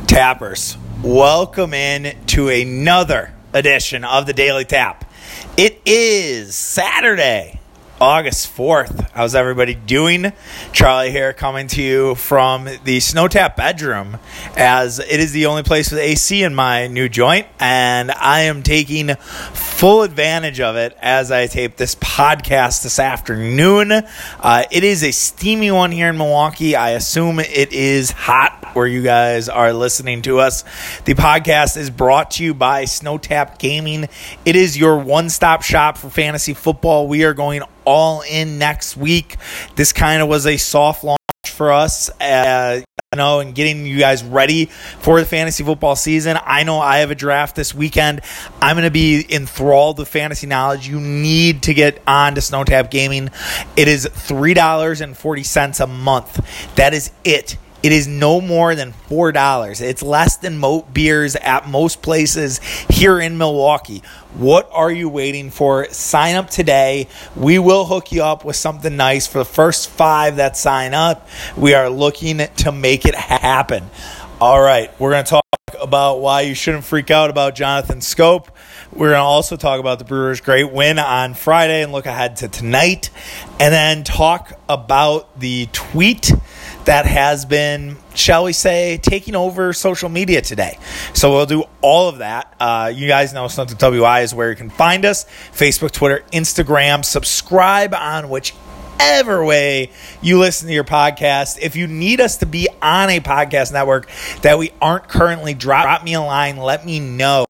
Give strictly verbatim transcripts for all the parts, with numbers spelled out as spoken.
Tappers, welcome in to another edition of the Daily Tap. It is Saturday, August fourth. How's everybody doing? Charlie here, coming to you from the Snow Tap bedroom, as it is the only place with A C in my new joint, and I am taking full advantage of it as I tape this podcast this afternoon. Uh, it is a steamy one here in Milwaukee. I assume it is hot where you guys are listening to us. The podcast is brought to you by Snow Tap Gaming. It is your one-stop shop for fantasy football. We are going all in next week. This kind of was a soft launch for us, uh, you know, and getting you guys ready for the fantasy football season. I know I have a draft this weekend. I'm going to be enthralled with fantasy knowledge. You need to get on to Snow Tap Gaming. It is three dollars and forty cents a month. That is it. It is no more than four dollars. It's less than Moat beers at most places here in Milwaukee. What are you waiting for? Sign up today. We will hook you up with something nice for the first five that sign up. We are looking to make it happen. All right, we're going to talk about why you shouldn't freak out about Jonathan Schoop. We're going to also talk about the Brewers' great win on Friday and look ahead to tonight. And then talk about the tweet that has been, shall we say, taking over social media today. So we'll do all of that. Uh, you guys know Snow Tap W I is where you can find us. Facebook, Twitter, Instagram. Subscribe on whichever way you listen to your podcast. If you need us to be on a podcast network that we aren't currently, drop, drop me a line. Let me know.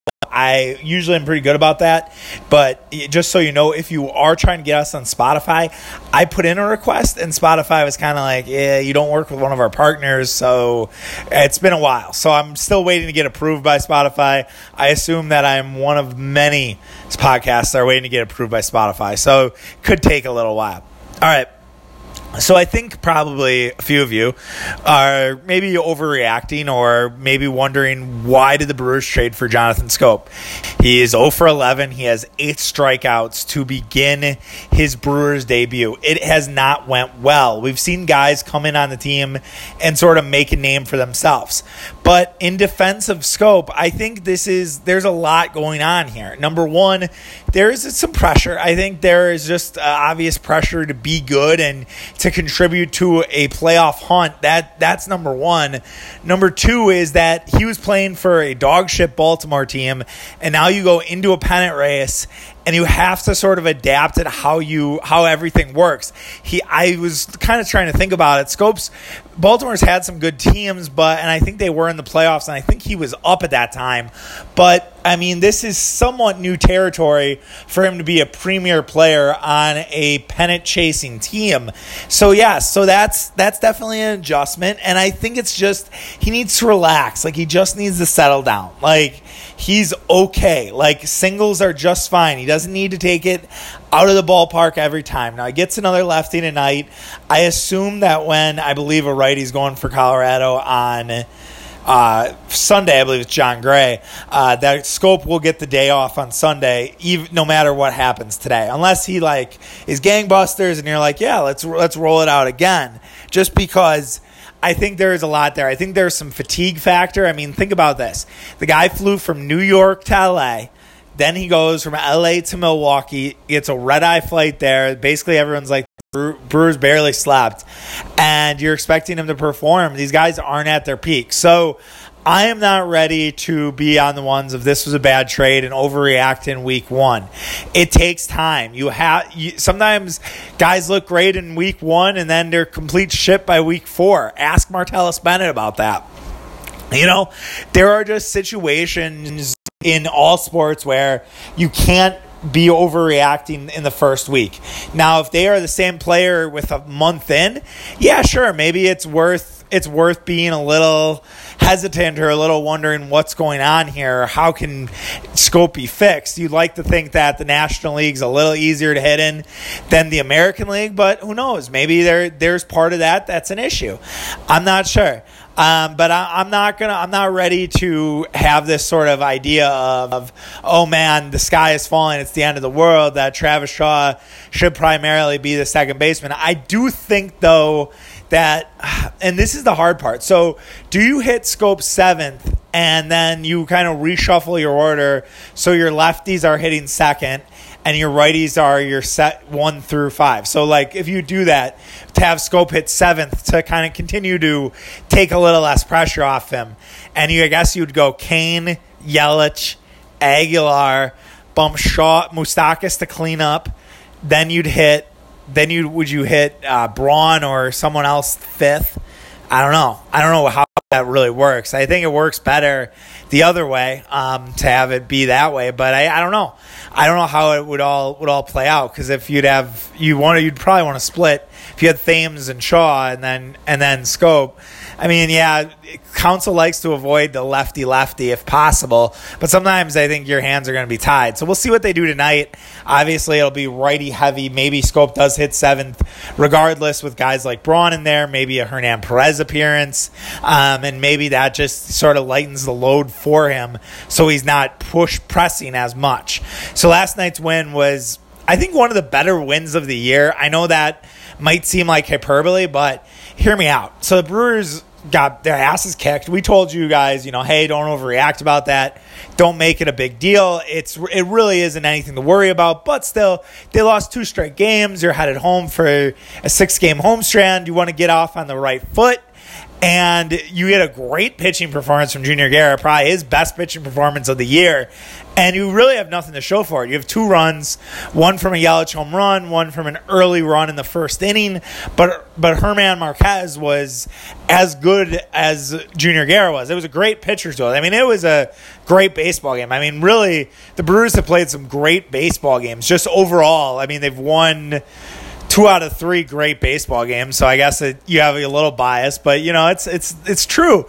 I usually am pretty good about that, but just so you know, if you are trying to get us on Spotify, I put in a request, and Spotify was kind of like, yeah, you don't work with one of our partners, so it's been a while. So I'm still waiting to get approved by Spotify. I assume that I'm one of many podcasts that are waiting to get approved by Spotify, so it could take a little while. All right. So I think probably a few of you are maybe overreacting or maybe wondering, why did the Brewers trade for Jonathan Schoop? He is oh for eleven. He has eight strikeouts to begin his Brewers debut. It has not went well. We've seen guys come in on the team and sort of make a name for themselves. But in defense of Schoop, I think this is there's a lot going on here. Number one, there is some pressure. I think there is just uh, obvious pressure to be good and to contribute to a playoff hunt. That that's number one. Number two is that he was playing for a dog shit Baltimore team, and now you go into a pennant race and you have to sort of adapt to how you how everything works. He I was kind of trying to think about it. Schoop's Baltimore's had some good teams, but and I think they were in the playoffs, and I think he was up at that time. But I mean, this is somewhat new territory for him to be a premier player on a pennant-chasing team. So, yeah, so that's that's definitely an adjustment, and I think it's just he needs to relax. Like, he just needs to settle down. Like, he's okay. Like, singles are just fine. He doesn't need to take it out of the ballpark every time. Now, he gets another lefty tonight. I assume that when I believe a righty's going for Colorado on Uh, Sunday, I believe it's John Gray, uh, that Schoop will get the day off on Sunday, even no matter what happens today, unless he like is gangbusters and you're like, yeah, let's let's roll it out again. Just because I think there is a lot there. I think there's some fatigue factor. I mean, think about this: the guy flew from New York to L A. Then he goes from L A to Milwaukee. Gets a red-eye flight there. Basically, everyone's like, Brewers barely slept, and you're expecting him to perform. These guys aren't at their peak. So I am not ready to be on the ones of this was a bad trade and overreact in week one. It takes time. You have you, sometimes guys look great in week one, and then they're complete shit by week four. Ask Martellus Bennett about that. You know, there are just situations in all sports where you can't be overreacting in the first week. Now, if they are the same player with a month in, yeah, sure, maybe it's worth it's worth being a little hesitant or a little wondering what's going on here. How can Schoop be fixed? You'd like to think that the National League's a little easier to hit in than the American League, but who knows? Maybe there there's part of that that's an issue. I'm not sure. Um, but I, I'm not gonna. I'm not ready to have this sort of idea of, of, oh man, the sky is falling. It's the end of the world. That Travis Shaw should primarily be the second baseman. I do think, though, that, and this is the hard part. So do you hit Schoop seventh and then you kind of reshuffle your order so your lefties are hitting second and your righties are your set one through five? So, like, if you do that, to have Schoop hit seventh to kind of continue to take a little less pressure off him. And you, I guess you'd go Kane, Yelich, Aguilar, bump Shaw, Moustakas to clean up. Then you'd hit, then you would you hit uh, Braun or someone else fifth? I don't know. I don't know how that really works. I think it works better the other way, um, to have it be that way. But I, I don't know. I don't know how it would all would all play out, because if you'd have you want you'd probably want to split if you had Thames and Shaw and then and then Schoop. I mean, yeah, Counsell likes to avoid the lefty-lefty if possible, but sometimes I think your hands are going to be tied. So we'll see what they do tonight. Obviously, it'll be righty-heavy. Maybe Schoop does hit seventh, regardless, with guys like Braun in there, maybe a Hernan Perez appearance, um, and maybe that just sort of lightens the load for him so he's not push-pressing as much. So last night's win was, I think, one of the better wins of the year. I know that might seem like hyperbole, but hear me out. So the Brewers got their asses kicked. We told you guys, you know, hey, don't overreact about that. Don't make it a big deal. It's it really isn't anything to worry about. But still, they lost two straight games. You're headed home for a six-game homestand. You want to get off on the right foot. And you get a great pitching performance from Junior Guerra, probably his best pitching performance of the year. And you really have nothing to show for it. You have two runs, one from a Yelich home run, one from an early run in the first inning. But but Herman Marquez was as good as Junior Guerra was. It was a great pitcher's duel. I mean, it was a great baseball game. I mean, really, the Brewers have played some great baseball games. Just overall, I mean, they've won two out of three great baseball games, so I guess it, you have a little bias, but you know it's it's it's true.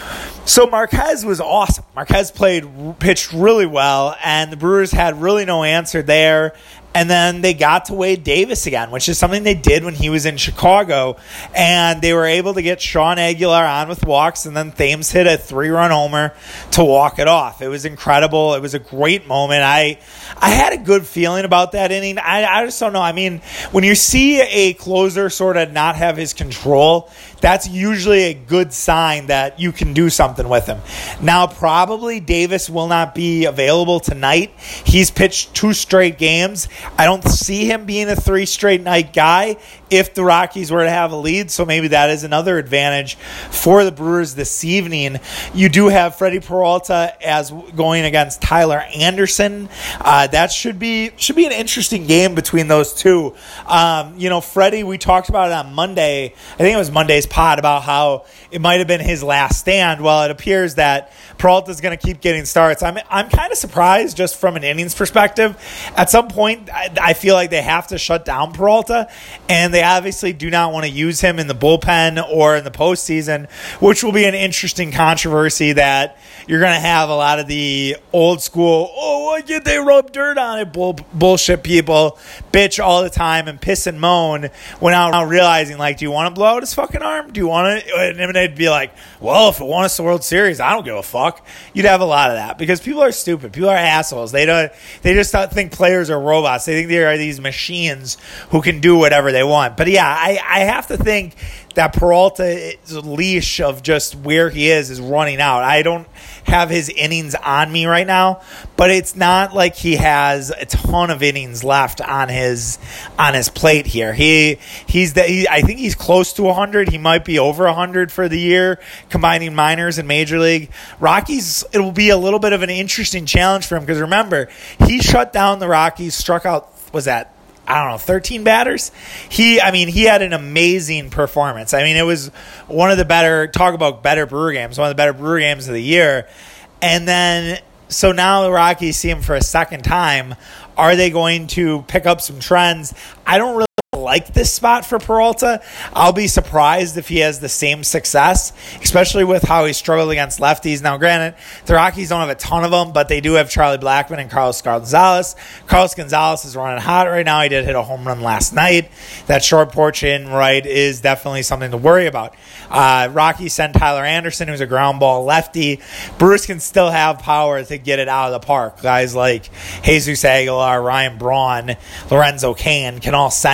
So Marquez was awesome. Marquez played pitched really well, and the Brewers had really no answer there. And then they got to Wade Davis again, which is something they did when he was in Chicago. And they were able to get Sean Aguilar on with walks, and then Thames hit a three-run homer to walk it off. It was incredible. It was a great moment. I I had a good feeling about that inning. I, I just don't know. I mean, when you see a closer sort of not have his control, that's usually a good sign that you can do something with him. Now, probably Davis will not be available tonight. He's pitched two straight games. I don't see him being a three straight night guy if the Rockies were to have a lead, so maybe that is another advantage for the Brewers this evening. You do have Freddie Peralta as going against Tyler Anderson. Uh, that should be should be an interesting game between those two. Um, you know, Freddie, we talked about it on Monday. I think it was Monday's pod about how it might have been his last stand. Well, it appears that Peralta's going to keep getting starts. I'm I'm kind of surprised just from an innings perspective. At some point, I, I feel like they have to shut down Peralta, and they obviously do not want to use him in the bullpen or in the postseason, which will be an interesting controversy that you're going to have a lot of the old school, oh, why did they rub dirt on it, bull, bullshit people bitch all the time and piss and moan without realizing, like, do you want to blow out his fucking arm? Do you want to? And then they'd be like, well, if it won us the World Series, I don't give a fuck. You'd have a lot of that because people are stupid. People are assholes. They don't. They just don't think players are robots. They think they are these machines who can do whatever they want. But yeah, I, I have to think that Peralta's leash of just where he is is running out. I don't have his innings on me right now, but it's not like he has a ton of innings left on his on his plate here. He he's the, he, I think he's close to one hundred. He might be over one hundred for the year, combining minors and major league. Rockies, it will be a little bit of an interesting challenge for him because remember, he shut down the Rockies, struck out, was that I don't know, thirteen batters. He, I mean, he had an amazing performance. I mean, it was one of the better, talk about better Brewer games, one of the better Brewer games of the year. And then, so now the Rockies see him for a second time. Are they going to pick up some trends? I don't really like this spot for Peralta. I'll be surprised if he has the same success, especially with how he struggled against lefties. Now, granted, the Rockies don't have a ton of them, but they do have Charlie Blackmon and Carlos Gonzalez. Carlos Gonzalez is running hot right now. He did hit a home run last night. That short porch in right is definitely something to worry about. Uh, Rockies send Tyler Anderson, who's a ground ball lefty. Brewers can still have power to get it out of the park. Guys like Jesus Aguilar, Ryan Braun, Lorenzo Cain can all send it. It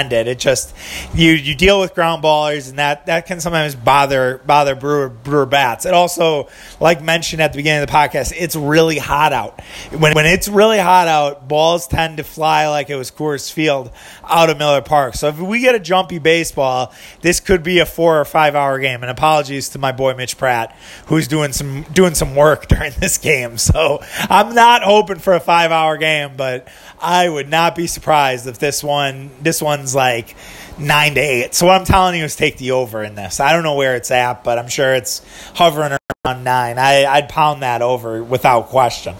just you you deal with ground ballers, and that, that can sometimes bother bother Brewer Brewer bats. It also, like mentioned at the beginning of the podcast, it's really hot out. When when it's really hot out, balls tend to fly like it was Coors Field out of Miller Park. So if we get a jumpy baseball, this could be a four or five hour game. And apologies to my boy Mitch Pratt, who's doing some doing some work during this game. So I'm not hoping for a five hour game, but I would not be surprised if this one this one's like nine to eight. So what I'm telling you is take the over in this. I don't know where it's at, but I'm sure it's hovering around nine. I, I'd pound that over without question.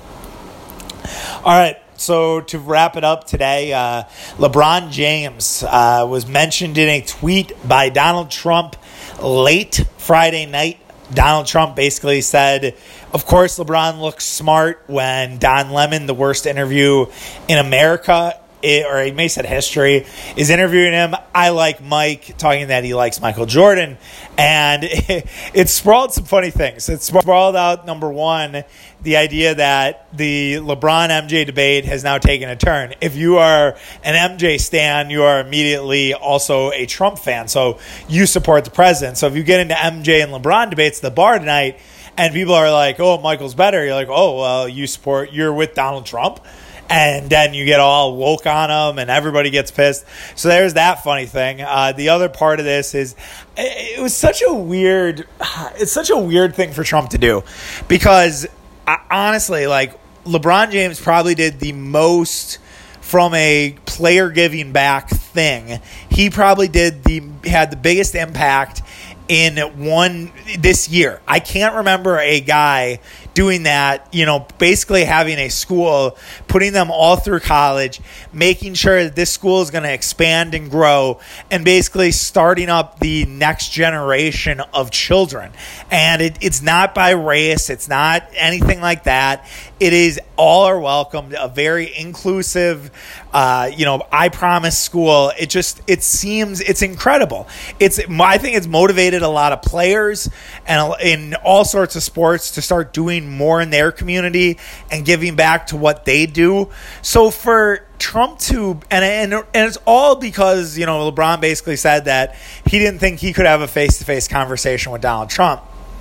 All right. So to wrap it up today, uh, LeBron James uh, was mentioned in a tweet by Donald Trump late Friday night. Donald Trump basically said, of course, LeBron looks smart when Don Lemon, the worst interview in America, it, or he may have said history, is interviewing him. I like Mike, talking that he likes Michael Jordan. And it, it sprawled some funny things. It sprawled out, number one, the idea that the LeBron-M J debate has now taken a turn. If you are an M J stan, you are immediately also a Trump fan. So you support the president. So if you get into M J and LeBron debates at the bar tonight, and people are like, oh, Michael's better, you're like, oh, well, you support, you're with Donald Trump. And then you get all woke on him, and everybody gets pissed. So there's that funny thing. Uh, the other part of this is it was such a weird, it's such a weird thing for Trump to do, because I, honestly, like LeBron James probably did the most from a player giving back thing. He probably did the had the biggest impact in one this year. I can't remember a guy doing that, you know, basically having a school, putting them all through college, making sure that this school is going to expand and grow, and basically starting up the next generation of children. And it, it's not by race. It's not anything like that. It is all are welcome, a very inclusive, uh, you know, I promise school. It just, it seems, it's incredible. It's, I think it's motivated a lot of players and in all sorts of sports to start doing more in their community and giving back to what they do. So for Trump to, and, and, and it's all because, you know, LeBron basically said that he didn't think he could have a face-to-face conversation with Donald Trump.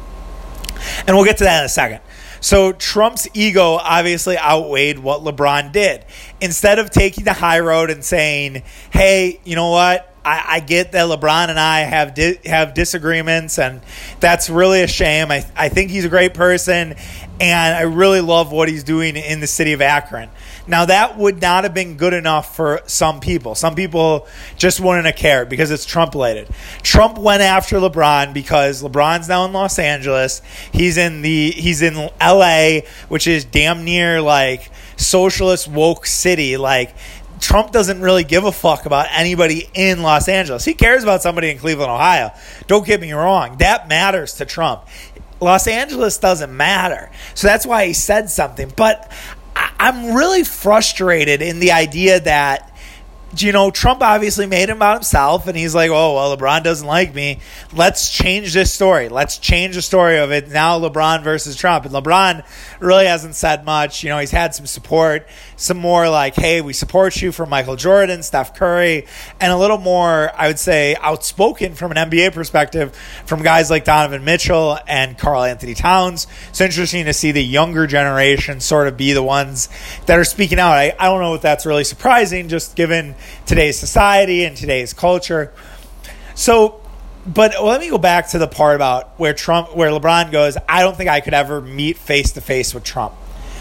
And we'll get to that in a second. So Trump's ego obviously outweighed what LeBron did. Instead of taking the high road and saying, hey, you know what? I, I get that LeBron and I have di- have disagreements, and that's really a shame. I, I think he's a great person, and I really love what he's doing in the city of Akron. Now, that would not have been good enough for some people. Some people just wouldn't have cared because it's Trump-related. Trump went after LeBron because LeBron's now in Los Angeles. He's in the he's in L A, which is damn near like socialist woke city. Like, Trump doesn't really give a fuck about anybody in Los Angeles. He cares about somebody in Cleveland, Ohio. Don't get me wrong. That matters to Trump. Los Angeles doesn't matter. So that's why he said something. But I'm really frustrated in the idea that, you know, Trump obviously made him about himself, and he's like, oh, well, LeBron doesn't like me. Let's change this story. Let's change the story of it. Now LeBron versus Trump. And LeBron really hasn't said much. You know, he's had some support, some more like, hey, we support you from Michael Jordan, Steph Curry, and a little more, I would say, outspoken from an N B A perspective from guys like Donovan Mitchell and Karl Anthony Towns. It's interesting to see the younger generation sort of be the ones that are speaking out. I, I don't know if that's really surprising, just given today's society and today's culture. So, but let me go back to the part about where Trump, where LeBron goes, I don't think I could ever meet face to face with Trump.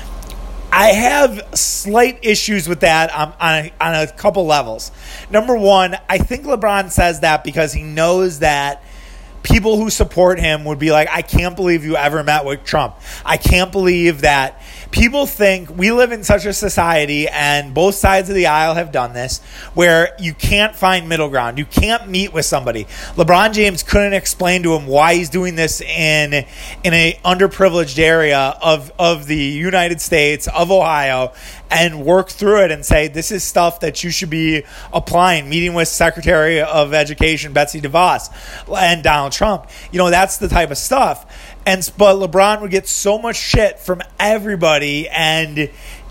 I have slight issues with that on, on, a, on a couple levels. Number one, I think LeBron says that because he knows that people who support him would be like, I can't believe you ever met with Trump. I can't believe that. People think we live in such a society, and both sides of the aisle have done this, where you can't find middle ground. You can't meet with somebody. LeBron James couldn't explain to him why he's doing this in in an underprivileged area of, of the United States, of Ohio, and work through it and say, this is stuff that you should be applying, meeting with Secretary of Education Betsy DeVos and Donald Trump. You know, that's the type of stuff. And but LeBron would get so much shit from everybody, and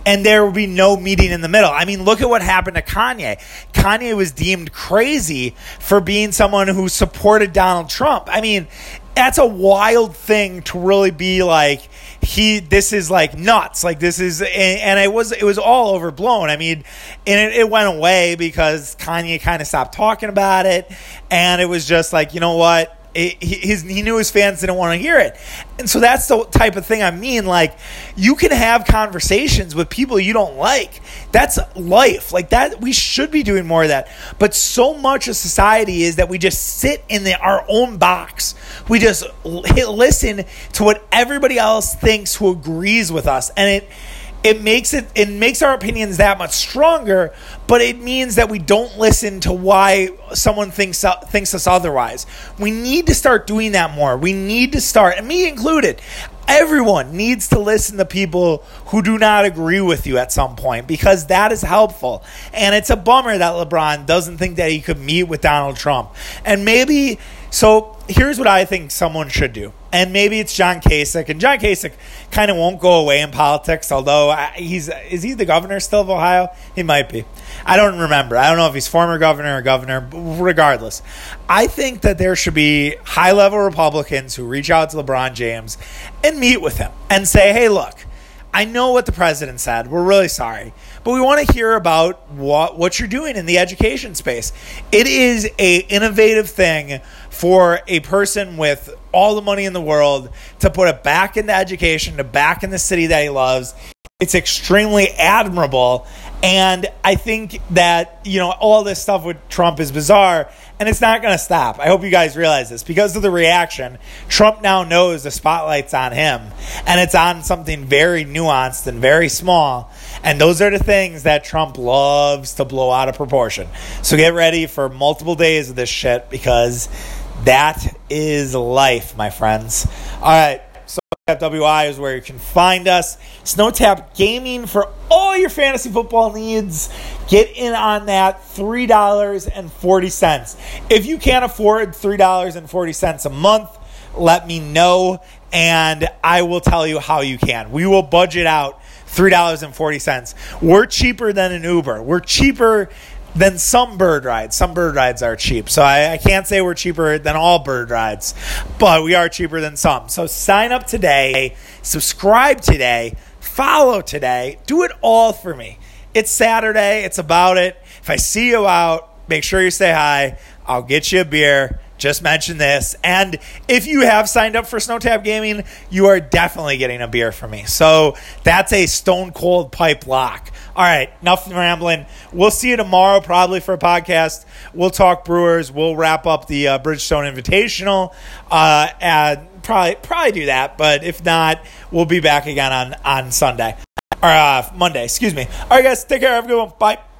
and there will be no meeting in the middle. I mean, look at what happened to Kanye. Kanye was deemed crazy for being someone who supported Donald Trump. I mean, that's a wild thing to really be like, he, this is like nuts. Like this is, and it was, it was all overblown. I mean, and it, it went away because Kanye kind of stopped talking about it. And it was just like, you know what? It, his, he knew his fans didn't want to hear it. And so that's the type of thing I mean. Like, you can have conversations with people you don't like. That's life. Like that, we should be doing more of that. But so much of society is that we just sit in the, our own box. We just hit, listen to what everybody else thinks who agrees with us. And it It makes it it makes our opinions that much stronger, but it means that we don't listen to why someone thinks thinks us otherwise. We need to start doing that more. We need to start, and me included, everyone needs to listen to people who do not agree with you at some point, because that is helpful. And it's a bummer that LeBron doesn't think that he could meet with Donald Trump. And maybe, so here's what I think someone should do. And maybe it's John Kasich. And John Kasich kind of won't go away in politics, although he's, is he the governor still of Ohio? He might be. I don't remember. I don't know if he's former governor or governor. But regardless, I think that there should be high-level Republicans who reach out to LeBron James and meet with him and say, hey, look, I know what the president said. We're really sorry. But we want to hear about what, what you're doing in the education space. It is an innovative thing for a person with all the money in the world to put it back into education, to back in the city that he loves. It's extremely admirable. And I think that, you know, all this stuff with Trump is bizarre, and it's not going to stop. I hope you guys realize this. Because of the reaction, Trump now knows the spotlight's on him, and it's on something very nuanced and very small. And those are the things that Trump loves to blow out of proportion. So get ready for multiple days of this shit, because that is life, my friends. All right. SnowTap W I is where you can find us. SnowTap Gaming for all your fantasy football needs. Get in on that, three dollars and forty cents. If you can't afford three dollars and forty cents a month, let me know, and I will tell you how you can. We will budget out three dollars and forty cents. We're cheaper than an Uber. We're cheaper than some bird rides. Some bird rides are cheap. So I, I can't say we're cheaper than all bird rides, but we are cheaper than some. So sign up today, subscribe today, follow today. Do it all for me. It's Saturday. It's about it. If I see you out, make sure you say hi. I'll get you a beer. Just mention this. And if you have signed up for SnowTap Gaming, you are definitely getting a beer from me. So that's a stone cold pipe lock. All right, enough rambling. We'll see you tomorrow probably for a podcast. We'll talk Brewers. We'll wrap up the uh, Bridgestone Invitational. Uh, and probably probably do that. But if not, we'll be back again on, on Sunday. Or uh, Monday, excuse me. All right, guys, take care. Have a good one. Bye.